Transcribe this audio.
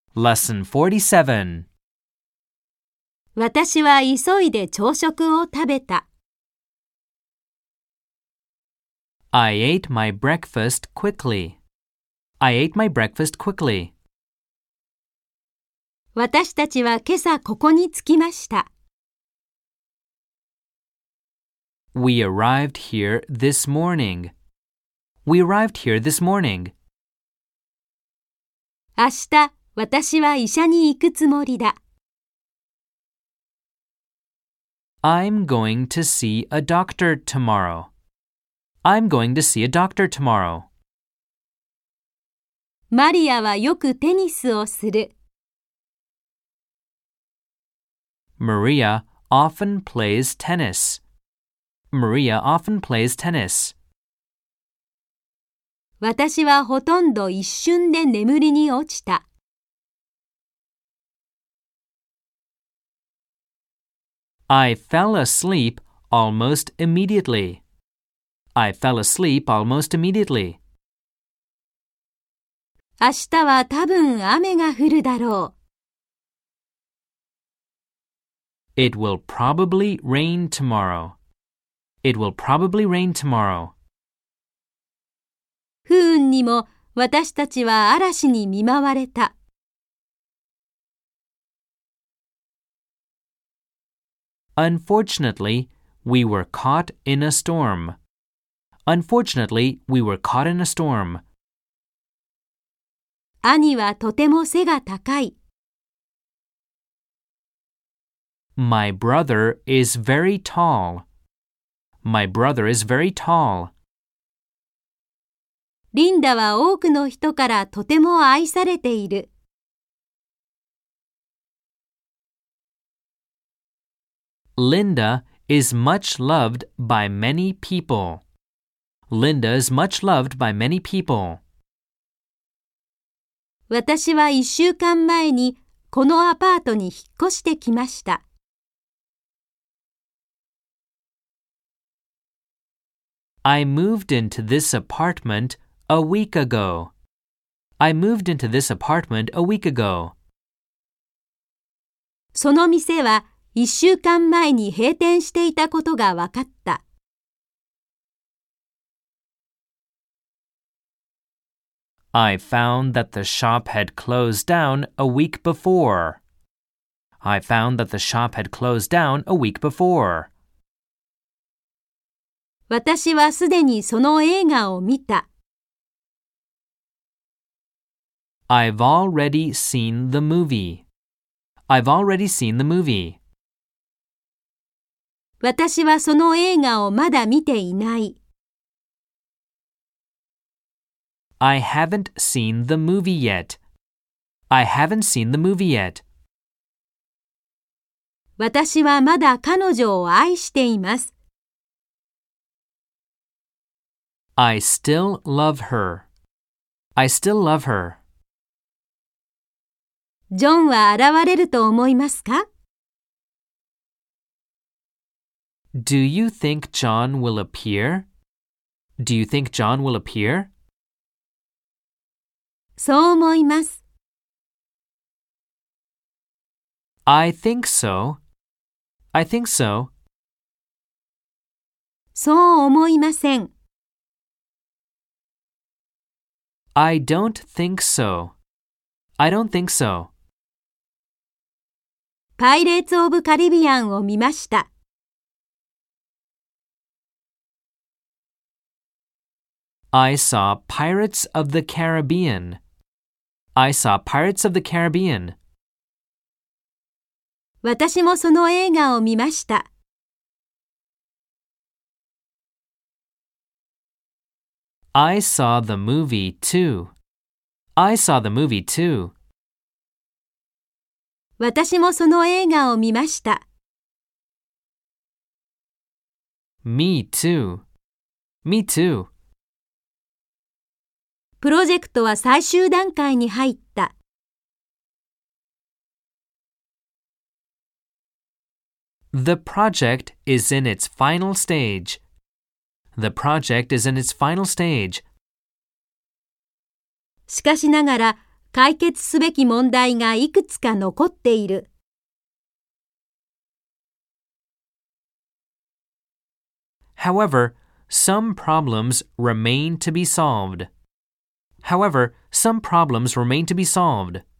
Lesson 47. 私は急いで朝食を食べた。 I ate my breakfast quickly. I ate my breakfast quickly. 私たちは今朝ここに着きました。 We arrived here this morning. We arrived here this morning. 明日、私は医者に行くつもりだ。 I'm going to see a doctor tomorrow. I'm going to see a doctor tomorrow. マリアはよくテニスをする。 Maria often plays tennis. Maria often plays tennis. 私はほとんど一瞬で眠りに落ちた。 I fell asleep almost immediately. I fell asleep almost immediately. 明日は多分雨が降るだろう。 It will probably rain tomorrow. It will probably rain tomorrow. 不運にも私たちは嵐に見舞われた。 Unfortunately, we were caught in a storm. Unfortunately, we were caught in a storm. 兄はとても背が高い。 My brother is very tall. My brother is very tall. リンダは多くの人からとても愛されている。 Linda is much loved by many people. Linda is much loved by many people. 私は1週間前にこのアパートに引っ越してきました。 I moved into this apartment a week ago. I moved into this apartment a week ago. その店は1週間前に閉店していたことが分かった。 I found that the shop had closed down a week before. I found that the shop had closed down a week before. 私はすでにその映画を見た。 I've already seen the movie. I've already seen the movie. 私はその映画をまだ見ていない。 I haven't seen the movie yet. I haven't seen the movie yet. 私はまだ彼女を愛しています。 I still love her. I still love her. ジョンは現れると思いますか？ Do you think John will appear? Do you think John will appear? そう思います。 I think so. I think so. そう思いません。 I don't think so. I don't think so. パイレーツ・オブ・カリビアンを見ました。 I saw Pirates of the Caribbean. I saw Pirates of the Caribbean. 私もその映画を見ました。 I saw the movie too. I saw the movie too. 私もその映画を見ました。 Me too. Me too. プロジェクトは最終段階に入った。 The project is in its final stage. The project is in its final stage. しかしながら、 解決すべき問題がいくつか残っている。 However, some problems remain to be solved. However, some problems remain to be solved.